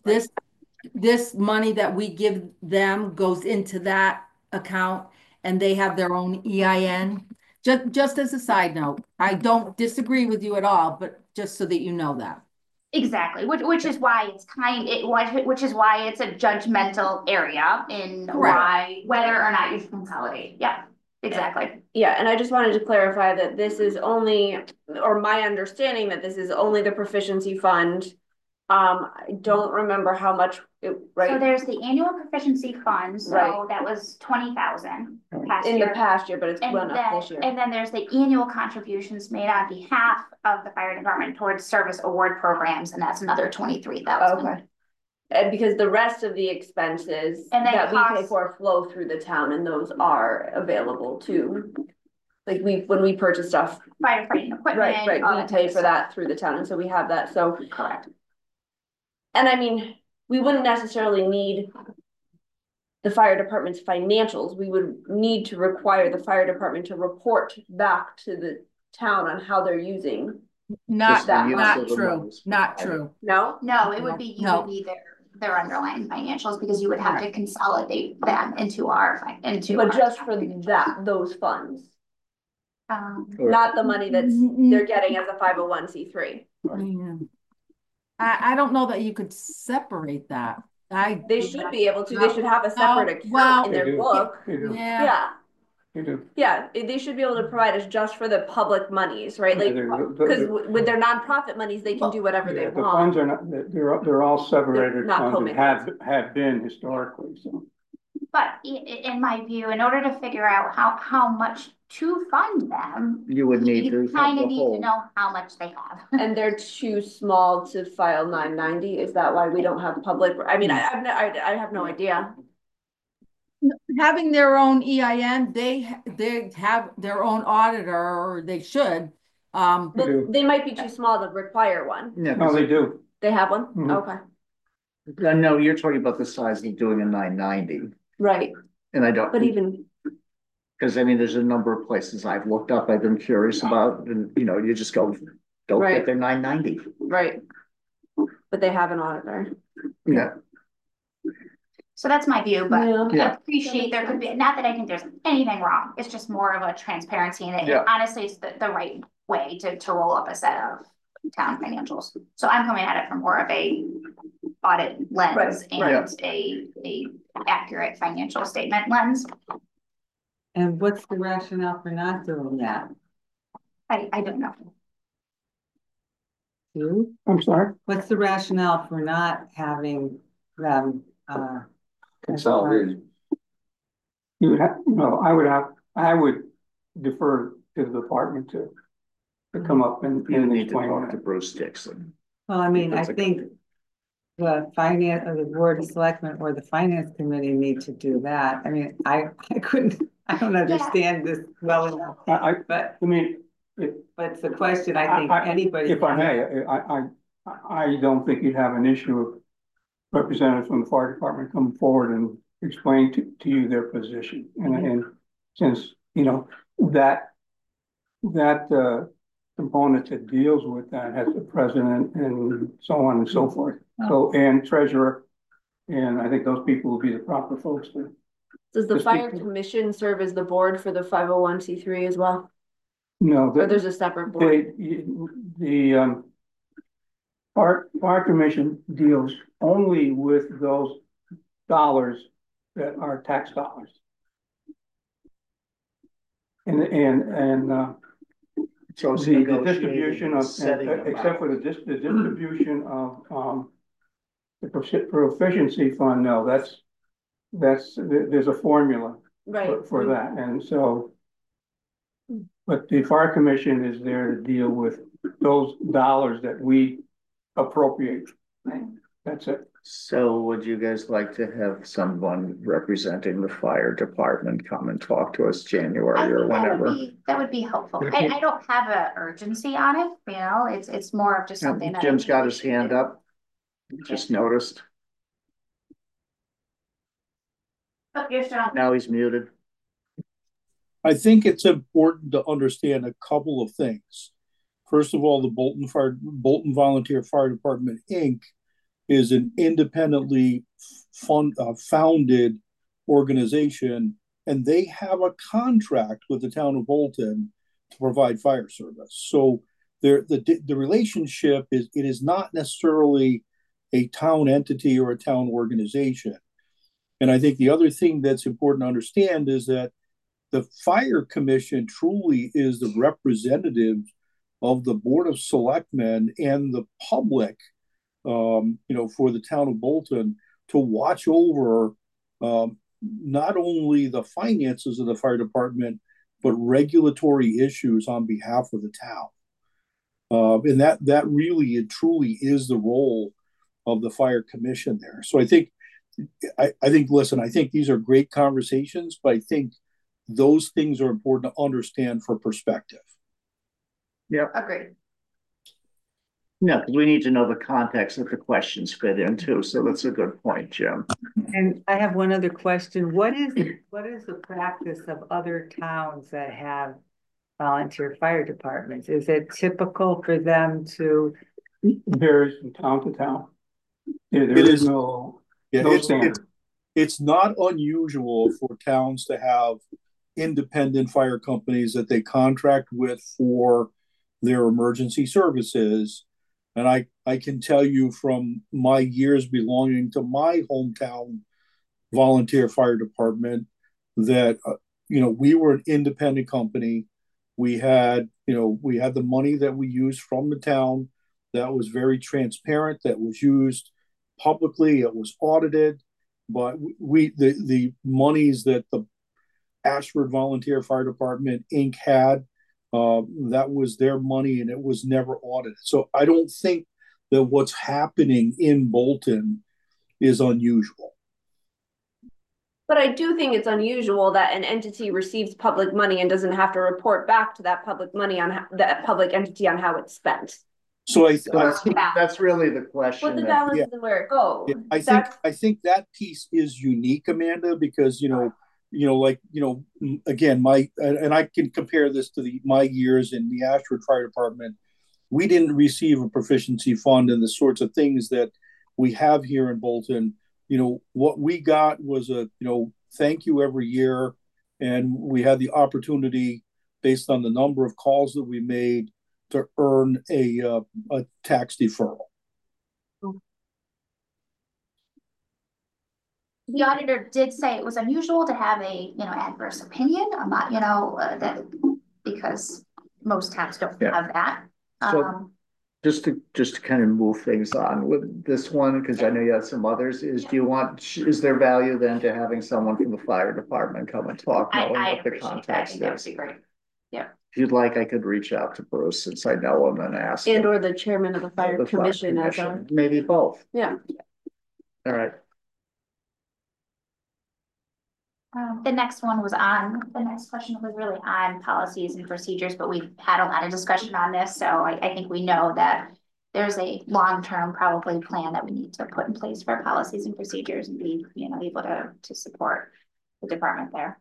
this money that we give them goes into that account and they have their own EIN. Just as a side note, I don't disagree with you at all, but just so that you know that. Exactly, which is why it's which is why it's a judgmental area in whether or not you should consolidate. Yeah, exactly. Yeah, and I just wanted to clarify that this is only, or my understanding that this is only the proficiency fund. I don't remember how much it, So right, there's the annual proficiency fund, so Right. that was 20,000 past in the year. past year, but it's And run up then, this year. and then there's the annual contributions made on behalf of the fire department towards service award programs, and that's another 23,000. Okay. And because the rest of the expenses And then that we pay costs- for flow through the town, and those are available too. Like when we purchase stuff, Firefighting equipment. right, all we that pay kind for of that through the town, and so we have that, so. stuff. Correct. And I mean, we wouldn't necessarily need the fire department's financials. We would need to require the fire department to report back to the town on how they're using. Not, the use not of the true, monies. not true. No? No, it would be, you No. would be their underlying financials, because you would have to consolidate them into But just for those funds, not the money that's they're getting as a 501c3. Yeah. I don't know that you could separate that. They should be able to. They should have a separate well, account in They their do. book. They do, Yeah, Yeah, they do. yeah. They should be able to provide us just for the public monies, right? Like, because with their nonprofit monies, they can do whatever they The funds want. are not, they're all separated They're not funds and have been historically, so. But in my view, in order to figure out how much to fund them, You would need you to have kind the of need to whole. know how much they have. And they're too small to file 990. Is that why we don't have public? I mean, I have no idea. having their own EIN, they have their own auditor, or they should. But do. they might be too small to require one. Yeah, No, they do. They have one? Mhm. Okay, no, you're talking about the size of doing a 990, right. and I don't. But even, Because I mean, there's a number of places I've looked up, I've been curious about, and you just go get Right. their 990. right. But they have an auditor. Yeah, So that's my view, but Yeah. I appreciate there could be, not that I think there's anything wrong, it's just more of a transparency, and Yeah. honestly, it's the right way to roll up a set of town financials. So I'm coming at it from more of a audit lens Right, and a accurate financial statement lens. And what's the rationale for not doing that? I don't know. Sue? I'm sorry. What's the rationale for not having them, Consolidated. You would have, no, I would defer to the department to come up and you need to explain talk to that. Bruce Dixon. well, I mean, I That's a- think the finance, or the board of selectmen or the finance committee need to do that. I mean, I don't understand this well enough, but I mean, if it's a question I think anybody. if I may, I don't think you'd have an issue of representatives from the fire department coming forward and explain to you their position. And since, that component that deals with that has the president and so on and so forth. So, and treasurer, and I think those people will be the proper folks to. Does the Just fire speak- commission serve as the board for the 501c3 as well? No, Or there's a separate board? the fire commission deals only with those dollars that are tax dollars. And So it's the negotiating, distribution of, setting them except up. for the distribution of, the proficiency fund, no, there's a formula Right. for that, and so. But the fire commission is there to deal with those dollars that we appropriate. Right. That's it. So would you guys like to have someone representing the fire department come and talk to us I January think or whenever? that would be helpful. I don't have a urgency on it, it's more of just something that. I Jim's think got we his should hand do. up. Just noticed. Oh, you're still on. Now he's muted. I think it's important to understand a couple of things. First of all, the Bolton Volunteer Fire Department, Inc. is an independently founded organization, and they have a contract with the town of Bolton to provide fire service. So the relationship is not necessarily a town entity or a town organization. And I think the other thing that's important to understand is that the fire commission truly is the representative of the board of selectmen and the public for the town of Bolton to watch over not only the finances of the fire department, but regulatory issues on behalf of the town. And that really, it truly is the role of the fire commission there. So I think, listen, I think these are great conversations, but I think those things are important to understand for perspective. Yeah. Agreed. No, because we need to know the context that the questions fit into. So that's a good point, Jim. And I have one other question. What is the practice of other towns that have volunteer fire departments? Is it typical for them to? Varies from town to town. There It is is. no Yeah, standard. it's not unusual for towns to have independent fire companies that they contract with for their emergency services. And I can tell you from my years belonging to my hometown volunteer fire department that, we were an independent company. We had the money that we used from the town that was very transparent, that was used publicly, it was audited, but the monies that the Ashford Volunteer Fire Department Inc. had, that was their money and it was never audited. So I don't think that what's happening in Bolton is unusual. But I do think it's unusual that an entity receives public money and doesn't have to report back to that public money on that public entity on how it's spent. So that's really the question. What the balance is and where it goes. Yeah, I think that piece is unique, Amanda, because again, and I can compare this to my years in the Ashford Fire Department. We didn't receive a proficiency fund and the sorts of things that we have here in Bolton. What we got was a thank you every year, and we had the opportunity, based on the number of calls that we made, to earn a tax deferral. The auditor did say it was unusual to have a, adverse opinion. I'm not, that because most towns don't have that. So just to kind of move things on with this one, because I know you had some others, is there value then to having someone from the fire department come and talk, knowing what the context is? That would be great. Yeah. If you'd like, I could reach out to Bruce since I know him and ask And him. or the chairman of the fire commission as a. Maybe both. Yeah. All right. The next question was really on policies and procedures, but we've had a lot of discussion on this. So I think we know that there's a long-term probably plan that we need to put in place for policies and procedures and be, able to support the department there.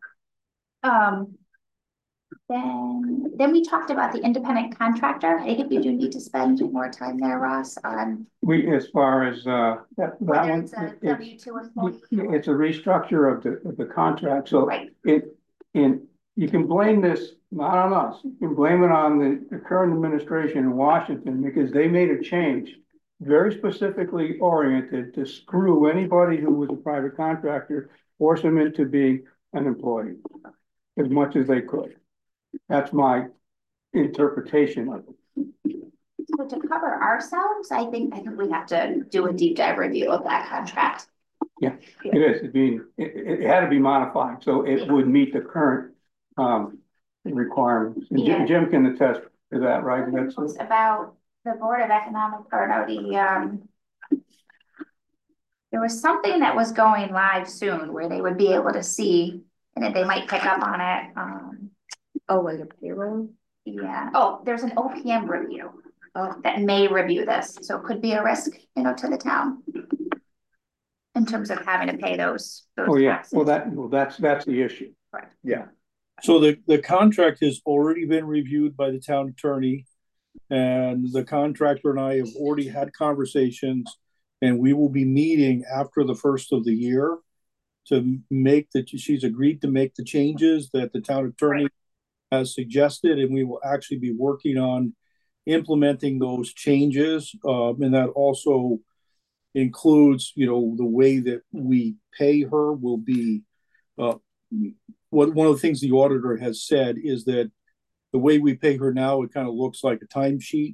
Then we talked about the independent contractor. I think we do need to spend more time there, Ross, on. As far as that one, It's a W-2 employee. it's a restructure of the contract. So Right. You can blame this not on us. You can blame it on the current administration in Washington, because they made a change very specifically oriented to screw anybody who was a private contractor, force them into being an employee as much as they could. That's my interpretation of it. So to cover ourselves, I think we have to do a deep dive review of that contract. Yeah, it is. It had to be modified so it would meet the current requirements. And Jim can attest to that, right? That's about the Board of Economic, or no, there was something that was going live soon where they would be able to see, and they might pick up on it. Like a payroll? Yeah. Oh, there's an OPM review that may review this. So it could be a risk, to the town in terms of having to pay those oh yeah, taxes. well that's the issue. Right. Yeah. So the contract has already been reviewed by the town attorney, and the contractor and I have already had conversations, and we will be meeting after the first of the year to make she's agreed to make the changes that the town attorney has suggested, and we will actually be working on implementing those changes. And that also includes, the way that we pay her will be, one of the things the auditor has said is that the way we pay her now, it kind of looks like a timesheet.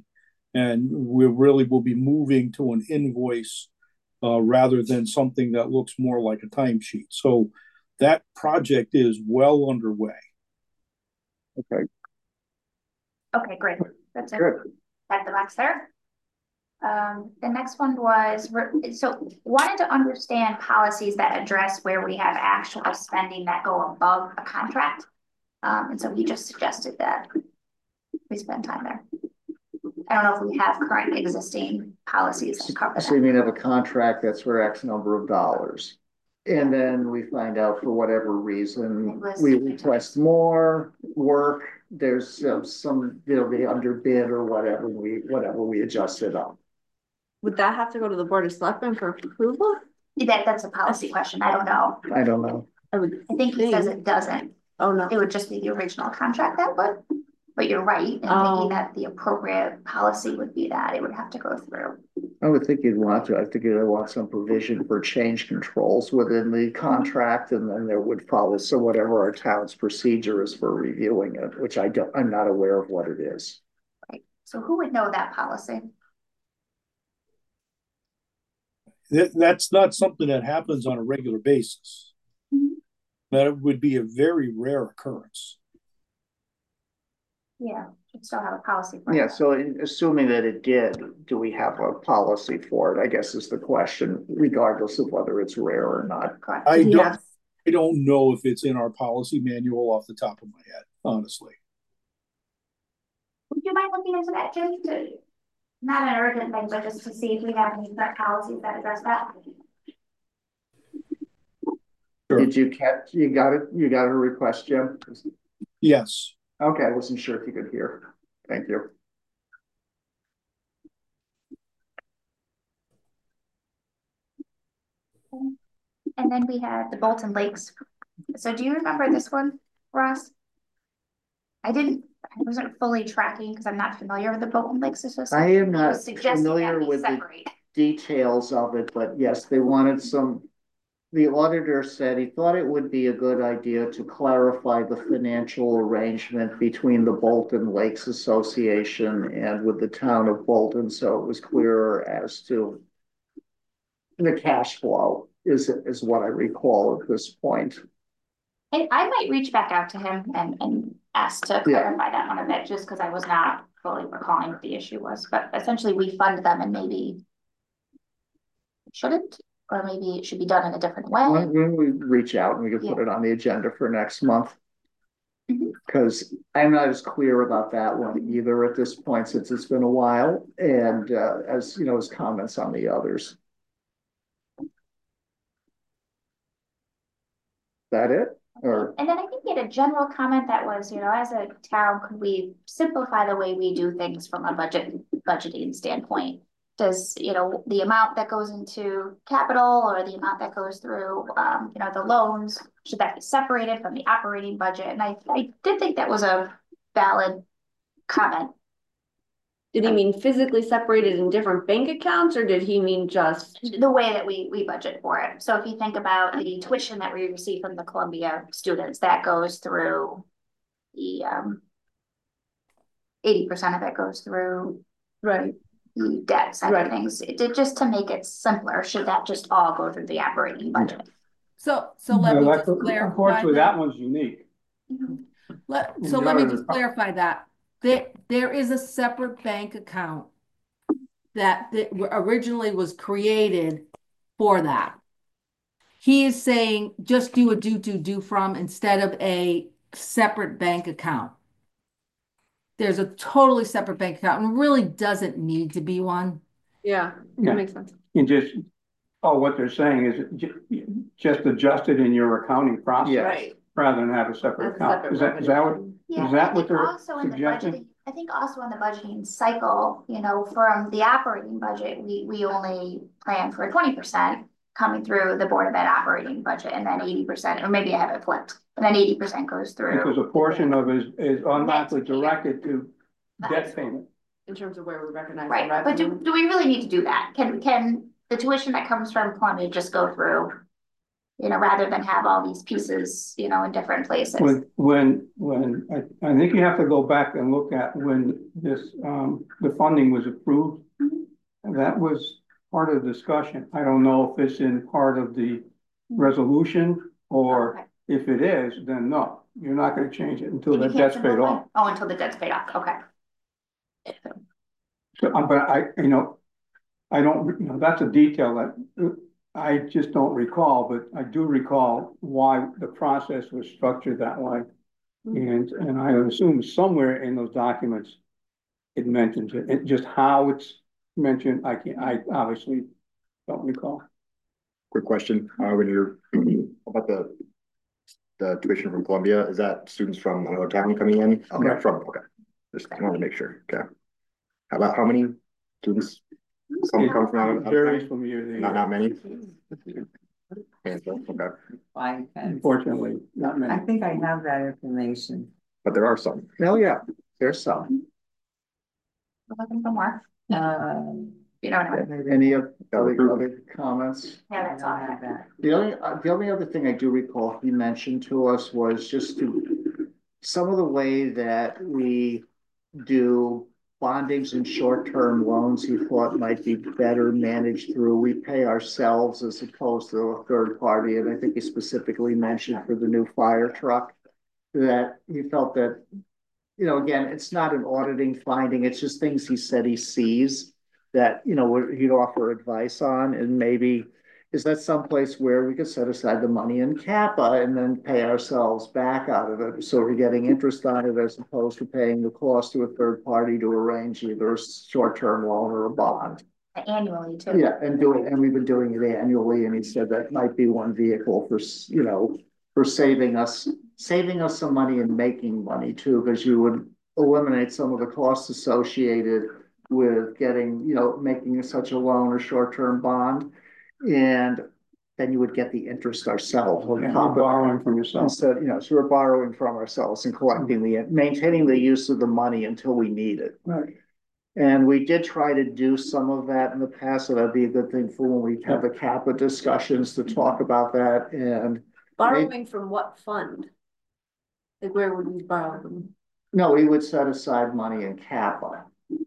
And we really will be moving to an invoice rather than something that looks more like a timesheet. So that project is well underway. Okay, Okay, great. That's it. good. Check the box there. The next one was, so wanted to understand policies that address where we have actual spending that go above a contract. And so he just suggested that we spend time there. I don't know if we have current existing policies that cover So you that. mean have a contract that's for X number of dollars? And then we find out for whatever reason, we request more work, there's some, there'll be under bid or whatever, we adjust it up. Would that have to go to the Board of Selectmen for approval? That's a policy question. I don't know. I don't know. I would I think he says it doesn't. Oh, no. It would just be the original contract that would, but you're right in Oh. thinking that the appropriate policy would be that it would have to go through. I would think you'd want to, I think you'd want some provision for change controls within the contract, and then there would follow, so whatever our town's procedure is for reviewing it, which I'm not aware of what it is. Right. So who would know that policy? That's not something that happens on a regular basis. Mhm. That would be a very rare occurrence. Yeah, should still have a policy. for Yeah, it. so assuming that it did, do we have a policy for it, I guess is the question, regardless of whether it's rare or not. Correct. I Yeah. don't know if it's in our policy manual off the top of my head, honestly. Would you mind looking into that, Jim? Not an urgent thing, but just to see if we have any current policies that address that. Sure. Did you catch, you got a request, Jim? Yes. Okay, I wasn't sure if you could hear. Thank you. And then we had the Bolton Lakes. So do you remember this one, Ross? I wasn't fully tracking because I'm not familiar with the Bolton Lakes Association. I am It not was suggesting that familiar we with the separate. details of it, but yes, they wanted some. The auditor said he thought it would be a good idea to clarify the financial arrangement between the Bolton Lakes Association and with the town of Bolton, so it was clearer as to the cash flow is what I recall at this point. I might reach back out to him and ask to clarify that one a bit, just because I was not fully recalling what the issue was, but essentially we fund them and maybe it shouldn't, or maybe it should be done in a different way. When we reach out and we can put it on the agenda for next month. Mhm. Because I'm not as clear about that one either at this point, since it's been a while, and as you know, as comments on the others. That it? Or And then I think he had a general comment that was, as a town, could we simplify the way we do things from a budgeting standpoint? Does, the amount that goes into capital or the amount that goes through, the loans, should that be separated from the operating budget? And I did think that was a valid comment. Did he mean physically separated in different bank accounts, or did he mean just? The way that we budget for it. So if you think about the tuition that we receive from the Columbia students, that goes through the 80% of it goes through Right. the debt side Right. of things. Just to make it simpler, should that just all go through the operating budget? So let me just clarify. Unfortunately, that one's unique. Mhm. Let me order just to- clarify that. There is a separate bank account that originally was created for that. He is saying just do a do from instead of a separate bank account. There's a totally separate bank account and really doesn't need to be one. Yeah, Yeah. that makes sense. You just, what they're saying is just adjust it in your accounting process. Yeah. Right. Rather than have a separate As a account. separate Is that what? revenue. Yeah, Is that I what think they're also in the suggesting? budgeting, I think also in the budgeting cycle, from the operating budget, we only plan for 20% coming through the Board of Ed operating budget, and then 80%, or maybe I have it flipped, and then 80% goes through. Because a portion of it is automatically directed to debt payment. In terms of where we recognize the Right, but revenue. do we really need to do that? Can the tuition that comes from Columbia just go through rather than have all these pieces, in different places. I think you have to go back and look at when this, the funding was approved. And that was part of the discussion. I don't know if it's in part of the resolution, or Okay. if it is, then no, you're not gonna change it until And the you can't debt's paid simplify? off. Oh, until the debt's paid off, okay. So, but I don't, that's a detail that I just don't recall, but I do recall why the process was structured that way. And I assume somewhere in those documents, it mentions it. It just how it's mentioned, I obviously don't recall. Quick question, when you're about the tuition from Columbia, is that students from another town coming in? Okay, Right. okay. Just wanted to make sure, okay. How many students? Some come from out of Varies town? from year to year. Not many? Handful, okay, Fine, Unfortunately, not I many. think I have that information. but there are some. Oh, yeah, there's some. We're looking for more, Uh, Any other comments? yeah, I that's don't all. have that. The only other thing I do recall he mentioned to us was just some of the way that we do bondings and short-term loans he thought might be better managed through. We pay ourselves as opposed to a third party, and I think he specifically mentioned for the new fire truck that he felt that, again, it's not an auditing finding, it's just things he said he sees that, he'd offer advice on, and maybe is that someplace where we could set aside the money in CAPA and then pay ourselves back out of it? So we're getting interest on it as opposed to paying the cost to a third party to arrange either a short-term loan or a bond. Annually too. Yeah, and we've been doing it annually, and he said that might be one vehicle for, for saving us some money and making money too, because you would eliminate some of the costs associated with getting, making such a loan or short-term bond. And then you would get the interest ourselves on Yeah, top of borrowing from yourself. instead, so we're borrowing from ourselves and collecting maintaining the use of the money until we need it. Right. And we did try to do some of that in the past, so that'd be a good thing for when we have the CAPA discussions to talk about that. And Borrowing from what fund? Like, where would we borrow them? no, we would set aside money in CAPA.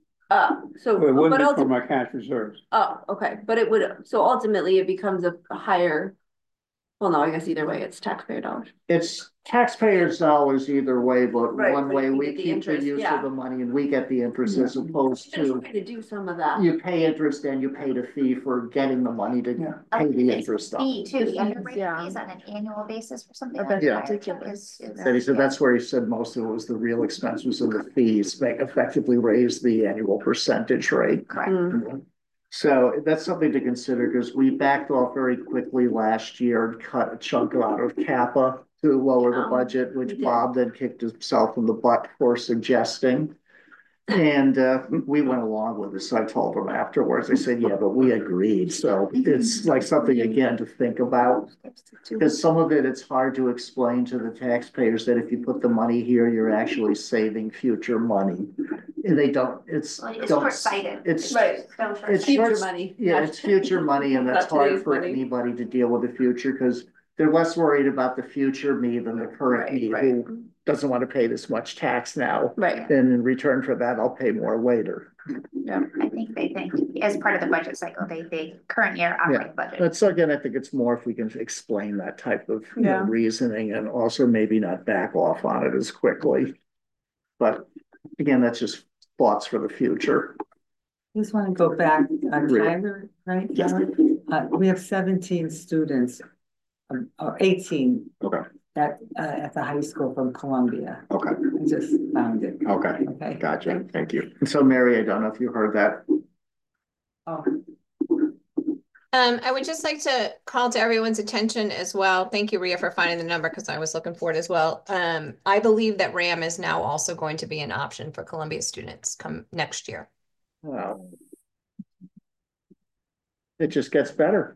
So, It wouldn't but be from ultimately, our cash reserves. okay, but it would, so ultimately it becomes a higher. Well, no, I guess either way, it's taxpayer dollars. It's taxpayers' dollars either way, but Right, one but way you we get the keep the interest, use yeah. of the money and we get the interest as opposed Just to trying to do some of that. you pay interest and you paid a fee for getting the money to pay the interest on. Fee too, the underwriting Yeah. fees on an annual basis for something I like bet Yeah. that. ridiculous. And he said that's where he said most of it was the real expense was in the fees, effectively raise the annual percentage rate. Correct. So that's something to consider because we backed off very quickly last year and cut a chunk out of CAPA to lower the budget, we which did. Bob then kicked himself in the butt for suggesting. And we went along with it. So I told him afterwards, I said, yeah, but we agreed. So it's like something again to think about. Because some of it, it's hard to explain to the taxpayers that if you put the money here, you're actually saving future money. And they don't, it's Short-sighted. It's Right. So it's short-sighted. Future short- money. Yeah, it's future money and that's Not hard today's for money. anybody to deal with the future because they're less worried about the future me than the current Right, me right. who doesn't want to pay this much tax now. Right. And in return for that, I'll pay more later. I think they think as part of the budget cycle, they think current year operating budget. But so again, I think it's more if we can explain that type of Yeah. reasoning and also maybe not back off on it as quickly. But again, that's just thoughts for the future. Just want to go back on Really? Tyler, right? Yes. We have 17 students, or 18. Okay. At the high school from Columbia. Okay, I just found it. okay, Okay. gotcha, thank you. And so Mary, I don't know if you heard that. Oh, I would just like to call to everyone's attention as well. Thank you, Ria, for finding the number because I was looking for it as well. I believe that RAM is now also going to be an option for Columbia students come next year. Wow. It just gets better.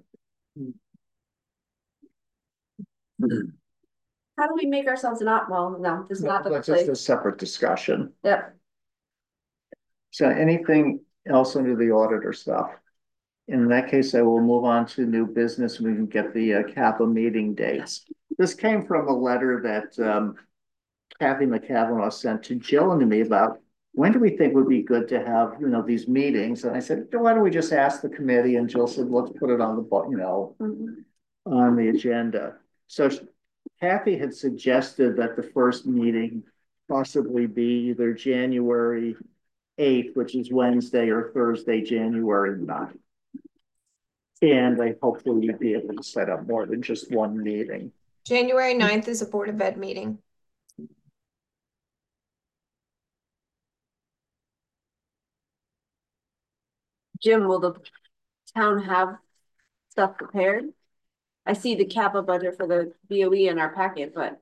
How do we make ourselves not, well, no, this is not the That's just a place. separate discussion. Yep. So anything else under the auditor stuff? In that case, I will move on to new business. We can get the CAPA meeting dates. This came from a letter that Kathy McCavanagh sent to Jill and to me about when do we think would be good to have, you know, these meetings? And I said, why don't we just ask the committee? And Jill said, let's put it on the, you know, on the agenda. So Kathy had suggested that the first meeting possibly be either January 8th, which is Wednesday, or Thursday, January 9th. And I hopefully you'd be able to set up more than just one meeting. January 9th is a Board of Ed meeting. Jim, will the town have stuff prepared? I see the CAPA budget for the BOE in our packet, but.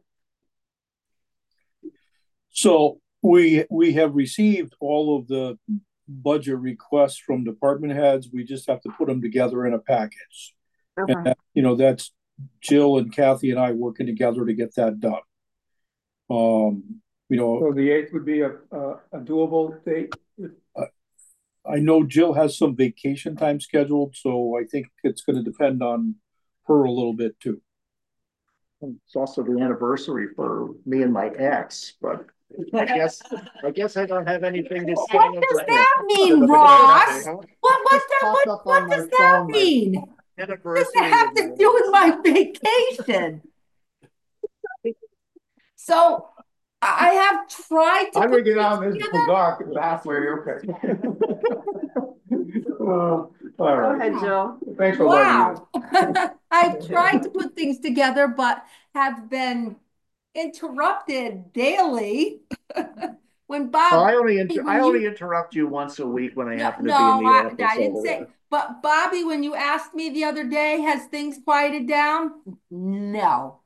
So we have received all of the budget requests from department heads. We just have to put them together in a package. Okay. And that, you know, that's Jill and Kathy and I working together to get that done. You know, So the 8th would be a doable date? I know Jill has some vacation time scheduled, so I think it's going to depend on her a little bit too. It's also the anniversary for me and my ex, but I guess I don't have anything to say. What does that mean, Ross? What does that mean? What does that have to do with my vacation? So I have tried to. I'm gonna get out of this dark halfway, okay. All Go right. ahead, Jill. Thanks for letting me. I've tried to put things together, but have been interrupted daily. When Bob, I only interrupt you once a week when I happen to be in the office. I didn't say. But Bobby, when you asked me the other day, has things quieted down? No.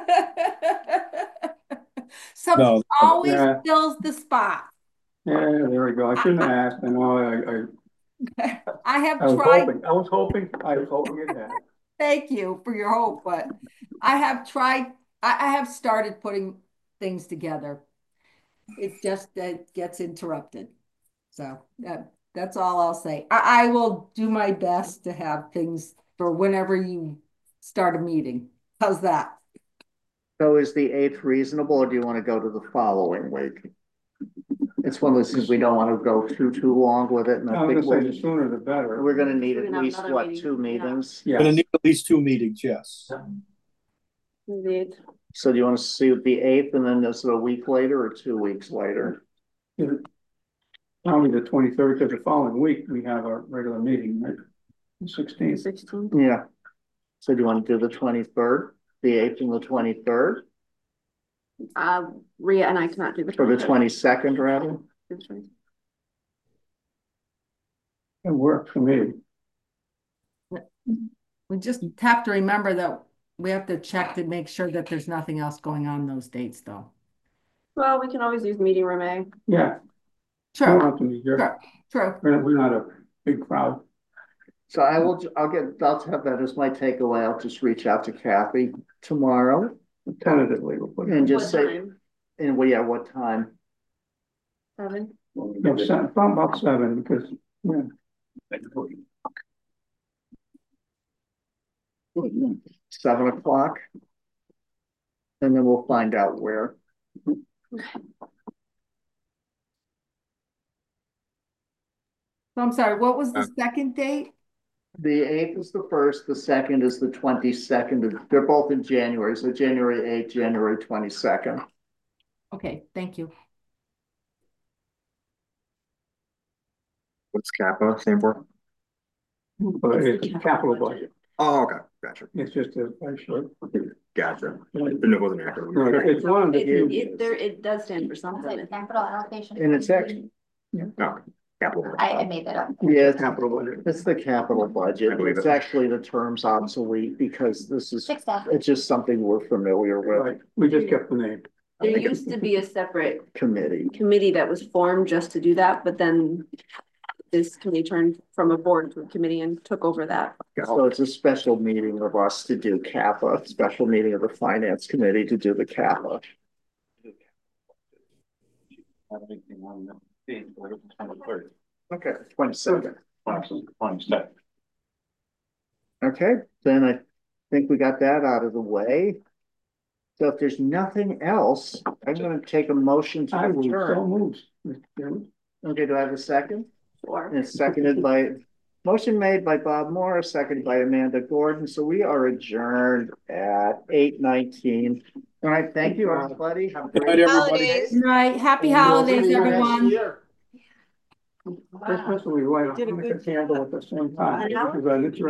Something always fills the spot. Yeah, there we go. I shouldn't have asked. I know I have I was tried. I was hoping it had. Thank you for your hope, but I have tried. I have started putting things together. It just gets interrupted. So that's all I'll say. I will do my best to have things for whenever you start a meeting. How's that? So is the 8th reasonable, or do you want to go to the following week? It's one of those things we don't want to go too long with it. And I think the sooner the better. we're going to need at least two meetings. Yeah. Going to need at least 2 meetings, yes. Indeed. So do you want to see the 8th and then this a week later or 2 weeks later? Probably the 23rd, because the following week we have our regular meeting, right? The 16th. Yeah. So do you want to do the 23rd, the 8th and the 23rd? Rhea and I cannot do the 23rd. Or the 22nd, rather? It works for me. We just have to remember that we have to check to make sure that there's nothing else going on those dates, though. Well, we can always use meeting room A. Yeah. True. Have to be here. True. We're not a big crowd. So I'll have that as my takeaway. I'll just reach out to Kathy tomorrow. Tentatively, we'll put it. And just say, time? and we have what time? 7. Yeah, about 7, because, yeah. 7 o'clock. And then we'll find out where. I'm sorry, what was the second date? The 8th is the first, the 2nd is the 22nd. They're both in January, so January 8th, January 22nd. Okay, thank you. What's CAPA stand for? But it's capital budget. Oh, okay, gotcha. It's just a short. Gotcha. It wasn't accurate. It's one of the few. It does stand for something. Capital allocation. And it's actually, No, capital. I made that up. yeah, it's Capital budget. It's the capital budget. I believe It's it. actually the term's obsolete because this is, Fix that. it's just something we're familiar with. Right, we just kept the name. There used to be a separate Committee. committee that was formed just to do that, but then this committee turned from a board to a committee and took over that. So it's a special meeting of us to do CAPA, special meeting of the finance committee to do the CAPA. Okay, 22nd. Okay, then I think we got that out of the way. So if there's nothing else, I'm gonna take a motion to I will so adjourn. move, Mr. Chairman. Okay, do I have a second? Sure. And it's seconded by, motion made by Bob Morris, seconded by Amanda Gordon. So we are adjourned at 8:19. All right, thank you, everybody. Have a Good great night, everybody. Holidays. Good night. Happy And we'll holidays, see you next everyone. year. Christmas, we light a candle at the same time, because it's